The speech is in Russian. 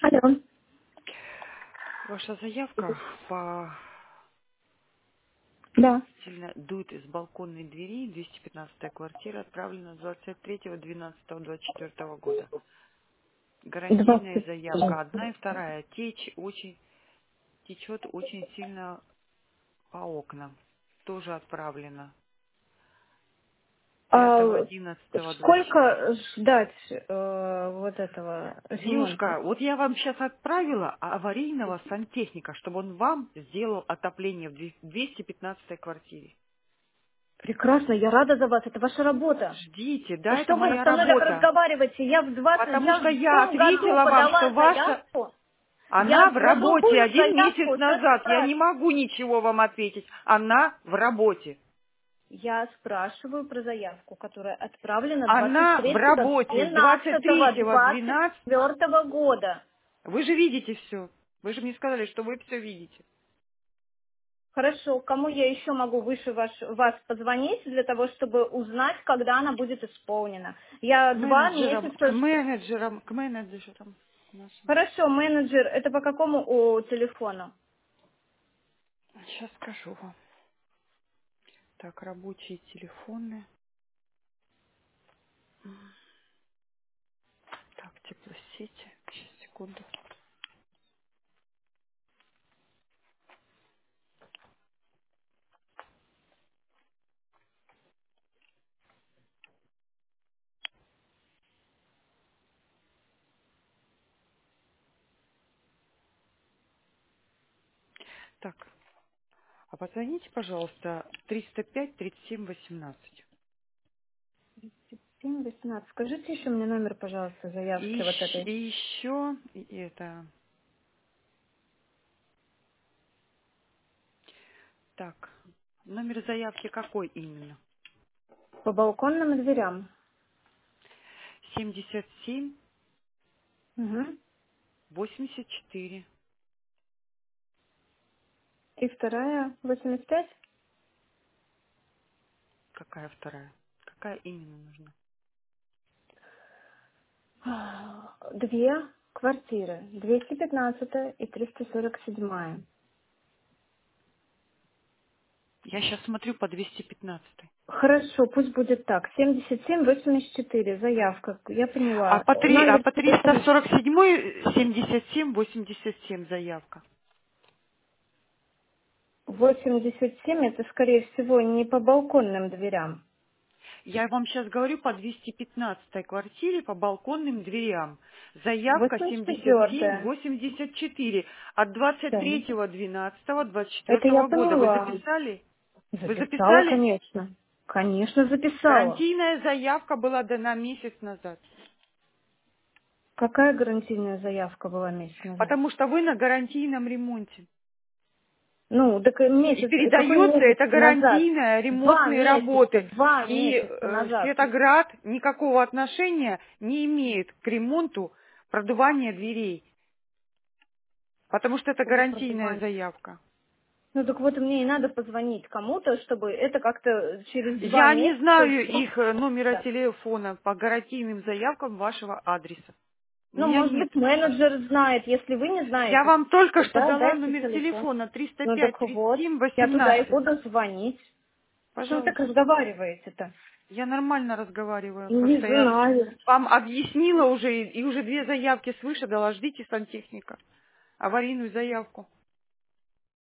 Алло. Ваша заявка по Да. сильно дует из балконной двери, 215-я квартира, отправлена 23.12.24 года. Гарантийная 20. заявка одна и вторая. Течет очень сильно по окнам. Тоже отправлена. А 5.11.24. сколько ждать вот этого ремонта? Девушка, вот я вам сейчас отправила аварийного сантехника, чтобы он вам сделал отопление в 215-й квартире. Прекрасно, я рада за вас, это ваша работа. Ждите, Да да, это что вы моя со мной так работа. разговариваете? Потому Я что в я том году ответила вам, что подала ваша... заявку. Я Она в работе другую один месяц заявку сейчас назад. Я не спрашиваю. могу ничего вам ответить. Она в работе. Я спрашиваю про заявку, которая отправлена Она в 23 работе с 23-12. 12 года. Вы же видите все. Вы же мне сказали, что вы все видите. Хорошо, кому я еще могу выше вас позвонить для того, чтобы узнать, когда она будет исполнена? Я К 2 месяца... менеджерам, к менеджерам нашим. Хорошо, менеджер, это по какому телефону? Сейчас скажу вам. Так, рабочие телефоны. Так, теплосети. Сейчас, секунду. Так, а позвоните, пожалуйста, 305-37-18. 718. Скажите еще мне номер, пожалуйста, заявки вот этой. И еще это... Так, номер заявки какой именно? По балконным дверям. 77 Угу. 84. И вторая 85. Какая вторая? Какая именно нужна? Две квартиры. 215 и 347. Я сейчас смотрю по 215. Хорошо, пусть будет так. 7784, заявка. Я А поняла. а Номер по телефона 347 77-87 заявка. 87, это, скорее всего, не по балконным дверям. Я вам сейчас говорю по 215 квартире по балконным дверям. Заявка 84. 77-84 от Да. 23.12.24 Это я года. Вы поняла. записали? Вы Записала, записали? конечно. Конечно, записала. Гарантийная заявка была дана месяц назад. Какая гарантийная заявка была месяц назад? Потому что вы на гарантийном ремонте. Ну, так и И месяц, и какой передается месяц это назад? гарантийная Два ремонтные месяца, работы. два И месяца назад. Светоград никакого отношения не имеет к ремонту продувания дверей. Потому что это Какого гарантийная продавания? заявка. Ну, так вот мне и надо позвонить кому-то, чтобы это как-то через два Я не месяца... знаю их номера телефона по гарантийным заявкам вашего адреса. У Ну, меня может нет. быть, менеджер знает. Если вы не Я знаете, вам только что да, дала дайте номер телефон. телефона Ну, так вот, я туда и 305-37-18. буду звонить. Что вы так Пожалуйста. разговариваете-то? Я нормально разговариваю. Не Просто я знаю. вам объяснила уже, и уже две заявки свыше дала. Ждите сантехника. Аварийную заявку.